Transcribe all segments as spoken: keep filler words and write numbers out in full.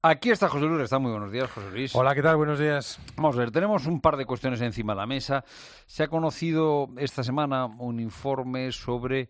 Aquí está José Luis, está muy buenos días, José Luis. Hola, ¿qué tal? Buenos días. Vamos a ver, tenemos un par de cuestiones encima de la mesa. Se ha conocido esta semana un informe sobre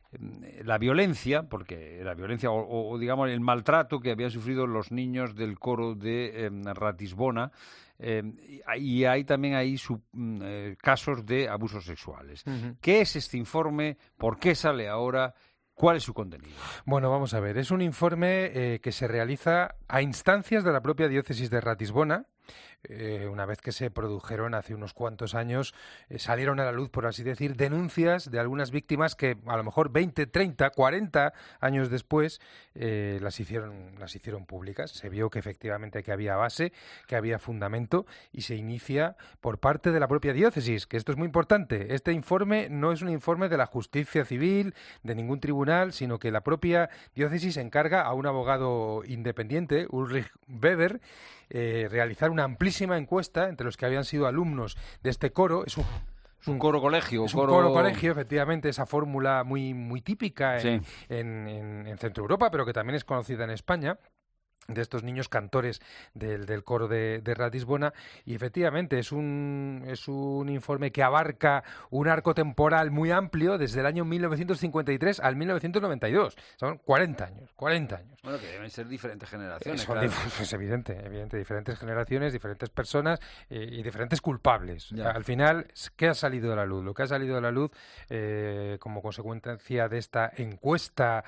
eh, la violencia, porque la violencia o, o digamos el maltrato que habían sufrido los niños del coro de eh, Ratisbona. Eh, y hay también ahí su, eh, casos de abusos sexuales. Uh-huh. ¿Qué es este informe? ¿Por qué sale ahora? ¿Cuál es su contenido? Bueno, vamos a ver. Es un informe eh, que se realiza a instancias de la propia diócesis de Ratisbona. Eh, una vez que se produjeron hace unos cuantos años, eh, salieron a la luz, por así decir, denuncias de algunas víctimas que a lo mejor veinte, treinta, cuarenta años después eh, las hicieron, las hicieron públicas. Se vio que efectivamente que había base, que había fundamento y se inicia por parte de la propia diócesis, que esto es muy importante. Este informe no es un informe de la justicia civil, de ningún tribunal, sino que la propia diócesis encarga a un abogado independiente, Ulrich Weber, Eh, realizar una amplísima encuesta entre los que habían sido alumnos de este coro. Es un, es un coro colegio. Es coro... un coro colegio, efectivamente, esa fórmula muy, muy típica en, sí. en, en, en Centro Europa, pero que también es conocida en España, de estos niños cantores del, del coro de, de Ratisbona, y efectivamente es un, es un informe que abarca un arco temporal muy amplio desde el año mil novecientos cincuenta y tres al mil novecientos noventa y dos. Son cuarenta años, cuarenta años. Bueno, que deben ser diferentes generaciones. Son claro. dif- es evidente, evidente, diferentes generaciones, diferentes personas eh, y diferentes culpables. Ya. Al final, ¿qué ha salido de la luz? Lo que ha salido de la luz eh, como consecuencia de esta encuesta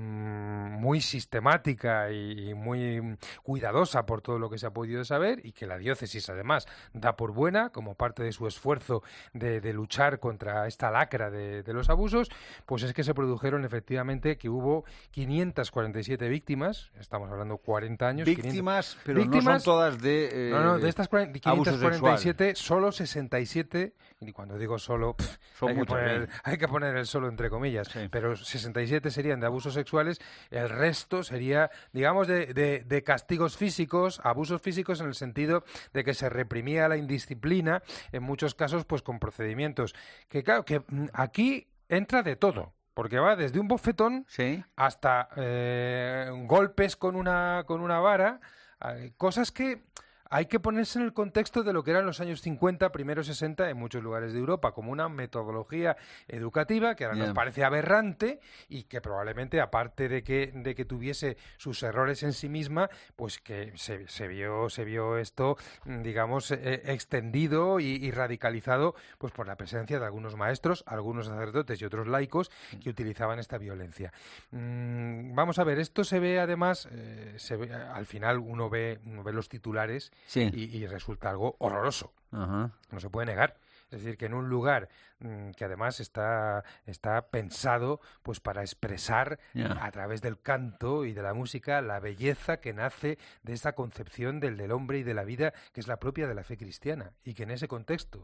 mmm, muy sistemática y, y muy cuidadosa por todo lo que se ha podido saber, y que la diócesis además da por buena como parte de su esfuerzo de, de luchar contra esta lacra de, de los abusos, pues es que se produjeron efectivamente que hubo quinientas cuarenta y siete víctimas, estamos hablando cuarenta años. Víctimas, quinientas, pero víctimas, no son todas de eh, no, no, de estas quinientas cuarenta y siete, sexual. solo sesenta y siete, y cuando digo solo, pff, son hay, que muchos, poner, ¿eh? hay que poner el solo entre comillas, sí. pero sesenta y siete serían de abusos sexuales, el resto sería, digamos, de, de, de castigos físicos, abusos físicos en el sentido de que se reprimía la indisciplina, en muchos casos pues con procedimientos que, claro, que aquí entra de todo. Porque va desde un bofetón ¿Sí? hasta eh, golpes con una, con una vara, eh, cosas que hay que ponerse en el contexto de lo que eran los años cincuenta, primeros sesenta, en muchos lugares de Europa, como una metodología educativa que ahora yeah. nos parece aberrante y que probablemente, aparte de que, de que tuviese sus errores en sí misma, pues que se, se vio se vio esto, digamos, eh, extendido y, y radicalizado pues por la presencia de algunos maestros, algunos sacerdotes y otros laicos que utilizaban esta violencia. Mm, vamos a ver, esto se ve además, eh, se ve, al final uno ve, uno ve los titulares. Sí. Y, y resulta algo horroroso. Uh-huh. No se puede negar. Es decir, que en un lugar mmm, que además está, está pensado pues para expresar yeah. a través del canto y de la música la belleza que nace de esa concepción del, del hombre y de la vida que es la propia de la fe cristiana, y que en ese contexto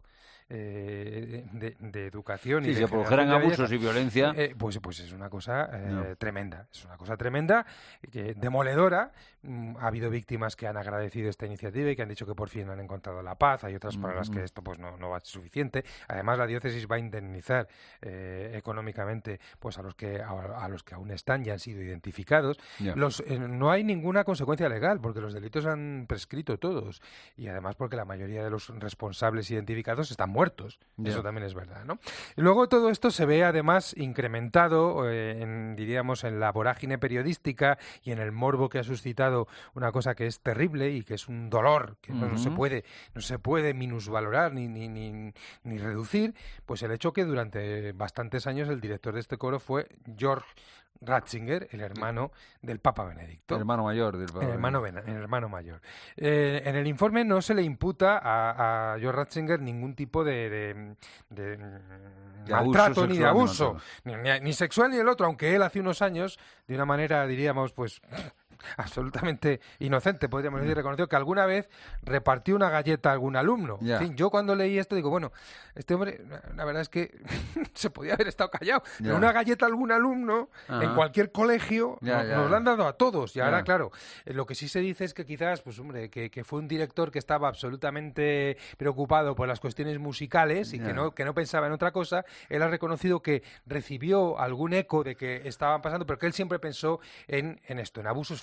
eh, de, de educación sí, y de se produjeran abusos belleza, y violencia eh, pues, pues es una cosa eh, no. tremenda, es una cosa tremenda, que, demoledora. Mm, ha habido víctimas que han agradecido esta iniciativa y que han dicho que por fin han encontrado la paz. Hay otras para mm-hmm. las que esto pues no, no va a ser suficiente. Además, la diócesis va a indemnizar eh, económicamente pues a los que a, a los que aún están y han sido identificados. Yeah. Los, eh, no hay ninguna consecuencia legal porque los delitos han prescrito todos, y además porque la mayoría de los responsables identificados están muertos. Yeah. Eso también es verdad, ¿no? Y luego todo esto se ve además incrementado, eh, en, diríamos, en la vorágine periodística y en el morbo que ha suscitado una cosa que es terrible y que es un dolor que uh-huh. no, no se puede no se puede minusvalorar ni ni, ni ni reducir, pues el hecho que durante bastantes años el director de este coro fue Georg Ratzinger, el hermano del Papa Benedicto. El hermano mayor del Papa. El hermano, el hermano mayor. Eh, en el informe no se le imputa a, a Georg Ratzinger ningún tipo de, de, de, de maltrato ni de abuso, ni, ni, ni sexual ni el otro, aunque él hace unos años, de una manera, diríamos, pues absolutamente inocente, podríamos decir, reconoció que alguna vez repartió una galleta a algún alumno. Yeah. En fin, yo cuando leí esto digo, bueno, este hombre, la verdad es que se podía haber estado callado. Yeah. Pero una galleta a algún alumno, uh-huh. en cualquier colegio, yeah, nos, yeah. nos la han dado a todos. Y ahora, yeah. claro, eh, lo que sí se dice es que quizás, pues hombre, que, que fue un director que estaba absolutamente preocupado por las cuestiones musicales y yeah. que, no, que no pensaba en otra cosa. Él ha reconocido que recibió algún eco de que estaban pasando, pero que él siempre pensó en, en esto, en abusos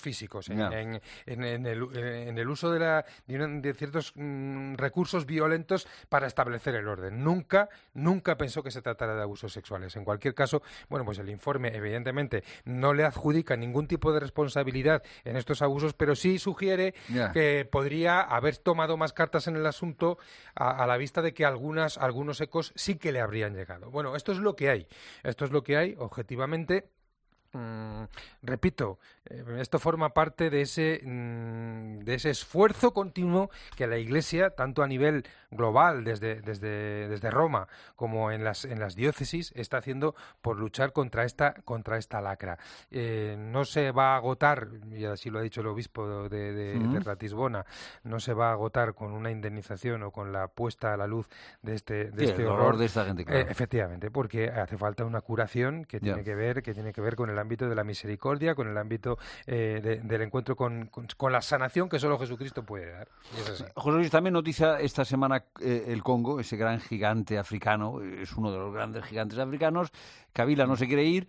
físicos, en, Yeah. en, en, en, el, en el uso de, la, de, una, de ciertos mm, recursos violentos para establecer el orden. Nunca, nunca pensó que se tratara de abusos sexuales. En cualquier caso, bueno, pues el informe evidentemente no le adjudica ningún tipo de responsabilidad en estos abusos, pero sí sugiere Yeah. que podría haber tomado más cartas en el asunto a, a la vista de que algunas, algunos ecos sí que le habrían llegado. Bueno, esto es lo que hay. Esto es lo que hay, objetivamente. Mm, repito, eh, esto forma parte de ese, mm, de ese esfuerzo continuo que la Iglesia, tanto a nivel global, desde, desde, desde Roma, como en las, en las diócesis, está haciendo por luchar contra esta, contra esta lacra. Eh, no se va a agotar, y así lo ha dicho el obispo de, de, Uh-huh. de Ratisbona, no se va a agotar con una indemnización o con la puesta a la luz de este, de Sí, este el horror. horror de esta gente, claro. Eh, efectivamente, porque hace falta una curación que tiene Ya. que ver, que tiene que ver con el ámbito de la misericordia, con el ámbito eh, de- del encuentro con, con, con la sanación que solo Jesucristo puede dar. Y es así. José Luis, también noticia esta semana eh, el Congo, ese gran gigante africano, eh, es uno de los grandes gigantes africanos. Kabila no se quiere ir,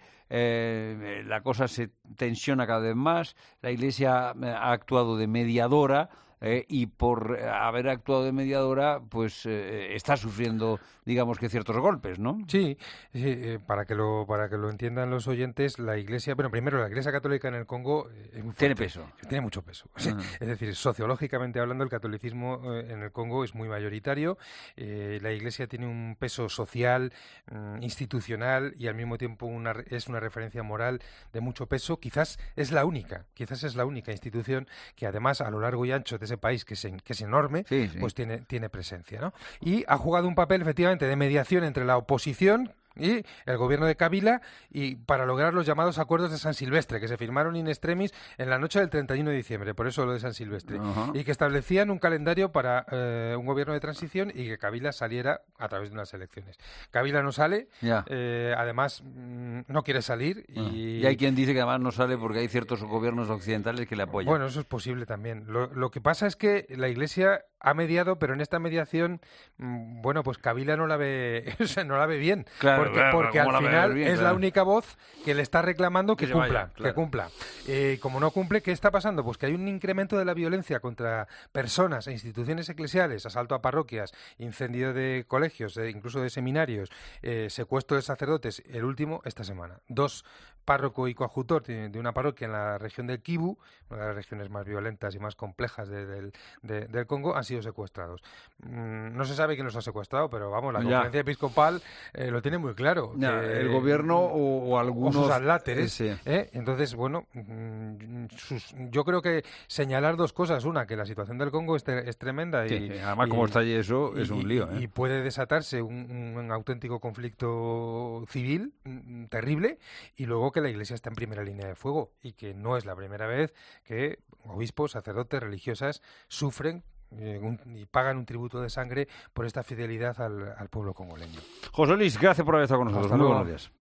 eh, la cosa se tensiona cada vez más, la Iglesia eh, ha actuado de mediadora. Eh, y por haber actuado de mediadora, pues eh, está sufriendo, digamos que ciertos golpes, ¿no? Sí, sí, eh, para que lo para que lo entiendan los oyentes, la Iglesia, bueno, primero la Iglesia Católica en el Congo eh, es muy Tiene fuerte, peso. tiene mucho peso. Sí, Ah. es decir, sociológicamente hablando, el catolicismo eh, en el Congo es muy mayoritario. Eh, la Iglesia tiene un peso social, mm, institucional y al mismo tiempo una, re- es una referencia moral de mucho peso. Quizás es la única, quizás es la única institución que además a lo largo y ancho de ese país, que es, en- que es enorme, Sí, sí. pues tiene, tiene presencia, ¿no? Y ha jugado un papel efectivamente de mediación entre la oposición y el gobierno de Kabila y para lograr los llamados acuerdos de San Silvestre, que se firmaron in extremis en la noche del treinta y uno de diciembre, por eso lo de San Silvestre, Ajá. y que establecían un calendario para eh, un gobierno de transición y que Kabila saliera a través de unas elecciones. Kabila no sale, Ya. eh, además mm, no quiere salir Ah. y... Y hay quien dice que además no sale porque hay ciertos gobiernos occidentales que le apoyan. Bueno, eso es posible también. Lo, lo que pasa es que la Iglesia ha mediado, pero en esta mediación, mm, bueno, pues Kabila no la ve, o sea, no la ve bien, Claro, porque, claro, porque ¿cómo la al va a final ver bien? es la Claro. única voz que le está reclamando que, Que se cumpla, vaya, claro. que cumpla. Eh, como no cumple, ¿qué está pasando? Pues que hay un incremento de la violencia contra personas e instituciones eclesiales, asalto a parroquias, incendio de colegios, eh, incluso de seminarios, eh, secuestro de sacerdotes. El último esta semana. Dos párroco y coadjutor de, de una parroquia en la región del Kivu, una de las regiones más violentas y más complejas de- del, de- del Congo, han sido secuestrados. Mm, no se sabe quién los ha secuestrado, pero vamos, la Ya. conferencia episcopal eh, lo tiene muy claro. Ya, que- el gobierno o, o o algunos... sus adláteres. Sí. ¿eh? Entonces, bueno, mm, sus- yo creo que señalar dos cosas. Una, que la situación del Congo es, te- es tremenda. Sí, y, sí, además, y- como está allí eso, es y- un lío. y- ¿eh? y puede desatarse un, un auténtico conflicto civil mm, terrible, y luego que la Iglesia está en primera línea de fuego y que no es la primera vez que obispos, sacerdotes, religiosas sufren eh, un- y pagan un tributo de sangre por esta fidelidad al, al pueblo congoleño. José Luis, gracias por haber estado con nosotros. Hasta Muy luego. buenos días.